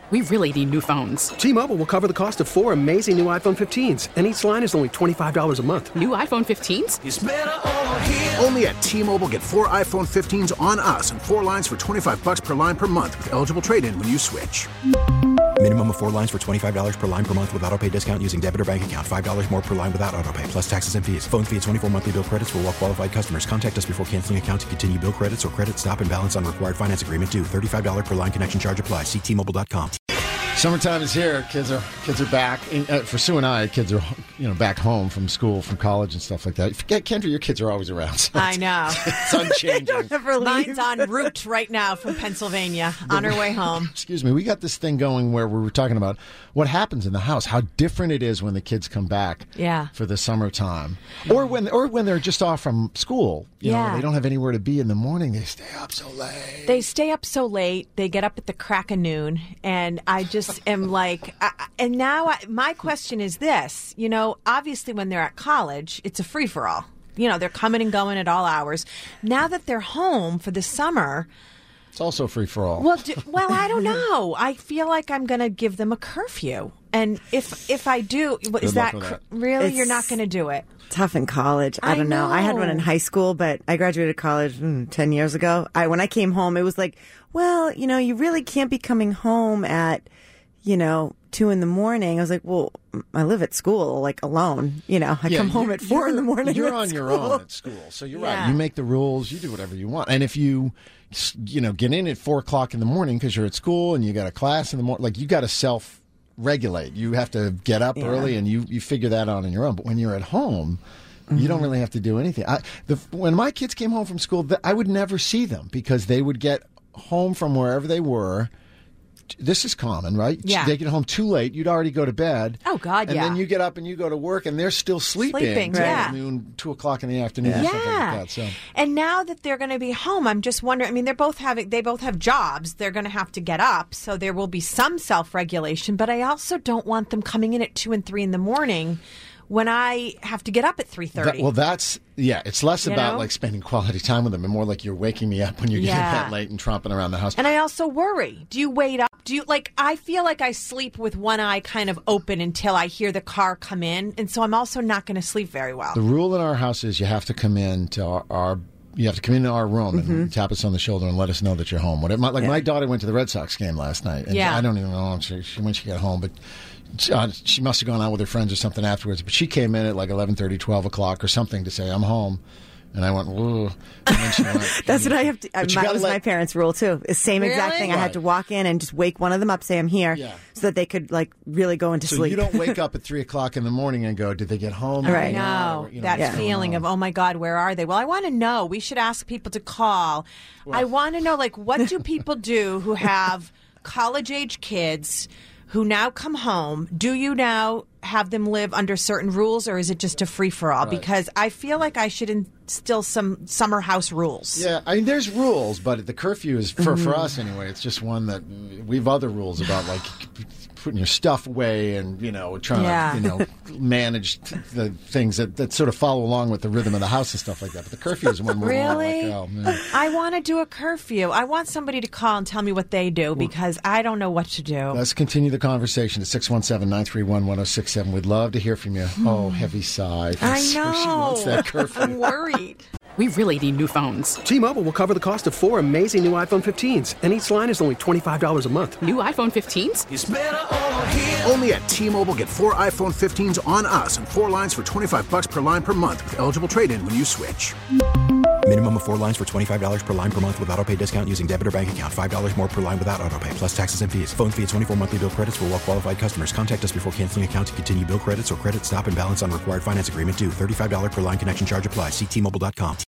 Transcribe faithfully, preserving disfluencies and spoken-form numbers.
We really need new phones. T-Mobile will cover the cost of four amazing new iPhone fifteens, and each line is only twenty-five dollars a month. New iPhone fifteens? It's better over here. Only at T-Mobile, get four iPhone fifteens on us and four lines for twenty-five dollars per line per month with eligible trade-in when you switch. Minimum of four lines for twenty-five dollars per line per month with autopay discount using debit or bank account. five dollars more per line without autopay, plus taxes and fees. Phone fee at twenty-four monthly bill credits for well-qualified customers. Contact us before canceling account to continue bill credits or credit stop and balance on required finance agreement due. thirty-five dollars per line connection charge applies. See T Mobile dot com. Summertime is here. Kids are kids are back. And, uh, for Sue and I, kids are you know back home from school, from college, and stuff like that. Forget Kendra, your kids are always around. So I know. It's unchanging. Mine's en route right now from Pennsylvania on her way home. Excuse me. We got this thing going where we were talking about what happens in the house, how different it is when the kids come back. Yeah. For the summertime, or when or when they're just off from school. You Yeah. know, they don't have anywhere to be in the morning. They stay up so late. They stay up so late. They get up at the crack of noon, and I just am like. I, and now I, my question is this: you know, obviously when they're at college, it's a free for all. You know, they're coming and going at all hours. Now that they're home for the summer. It's also free for all. Well, do, well, I don't know. I feel like I'm going to give them a curfew, and if if I do, is that, luck with that. really? It's- You're not going to do it? Tough in college. I I don't know. I had one know. in high school, but I graduated college mm, ten years ago. I when I came home, it was like, well, you know, you really can't be coming home at, you know, two in the morning. I was like, well, I live at school, like alone. You know, I Yeah, come home you're- at four in the you're- morning. You're at on your school. own at school, so you're Yeah. right. You make the rules. You do whatever you want. And if you, you know, get in at four o'clock in the morning because you're at school and you got a class in the morning, like you got to self-regulate. You have to get up Yeah. early, and you you figure that out on your own. But when you're at home. You don't really have to do anything. I, the, when my kids came home from school, th- I would never see them because they would get home from wherever they were. This is common, right? Yeah. They get home too late. You'd already go to bed. Oh, God, and yeah. And then you get up and you go to work, and they're still sleeping. Sleeping, till yeah. noon, two o'clock in the afternoon, or something like that. So. And now that they're going to be home, I'm just wondering. I mean, they're both having they both have jobs. They're going to have to get up, so there will be some self-regulation. But I also don't want them coming in at two and three in the morning when I have to get up at three thirty. That, well, that's, yeah, it's less You about know? like spending quality time with them and more like you're waking me up when you're getting Yeah. that late and tromping around the house. And I also worry. Do you wait up? Do you like? I feel like I sleep with one eye kind of open until I hear the car come in, and so I'm also not going to sleep very well. The rule in our house is you have to come in to our, our you have to come into our room and Mm-hmm. tap us on the shoulder and let us know that you're home. What it might, like my daughter went to the Red Sox game last night, and Yeah. I don't even know when she, she, when she got home, but uh, she must have gone out with her friends or something afterwards. But she came in at like eleven thirty, twelve o'clock or something to say, I'm home. And I went, whoa. And then she went, That's what I have to. Uh, But you my, gotta that was let- my parents' rule too. The same exact Really? thing. I Right. had to walk in and just wake one of them up, say I'm here, Yeah. so that they could like really go into So sleep. you don't wake up at three o'clock in the morning and go, did they get home? Right. No, Or, you know, that what's going feeling on? of, oh my God, where are they? Well, I want to know. We should ask people to call. I want to know, like, what do people do who have college age kids who now come home? Do you now have them live under certain rules, or is it just a free for all? Right. Because I feel like I should instill some summer house rules. Yeah, I mean, there's rules, but the curfew is, for, for us anyway, it's just one that we have other rules about, like putting your stuff away and, you know, trying Yeah. to, you know, manage t- the things that, that sort of follow along with the rhythm of the house and stuff like that. But the curfew is one we're more Really? like, oh, man. I want to do a curfew. I want somebody to call and tell me what they do because I don't know what to do. Let's continue the conversation at six one seven, nine three one, one oh six seven. We'd love to hear from you. Oh, heavy sigh. I She wants know. that curfew. I'm worried. We really need new phones. T-Mobile will cover the cost of four amazing new iPhone fifteens, and each line is only twenty-five dollars a month. New iPhone fifteens? It's better over here. Only at T-Mobile, get four iPhone fifteens on us and four lines for twenty-five dollars per line per month with eligible trade-in when you switch. Minimum of four lines for twenty-five dollars per line per month with autopay discount using debit or bank account. five dollars more per line without autopay, plus taxes and fees. Phone fee at twenty-four monthly bill credits for well-qualified customers. Contact us before canceling account to continue bill credits or credit stop and balance on required finance agreement due. thirty-five dollars per line connection charge applies. See T Mobile dot com.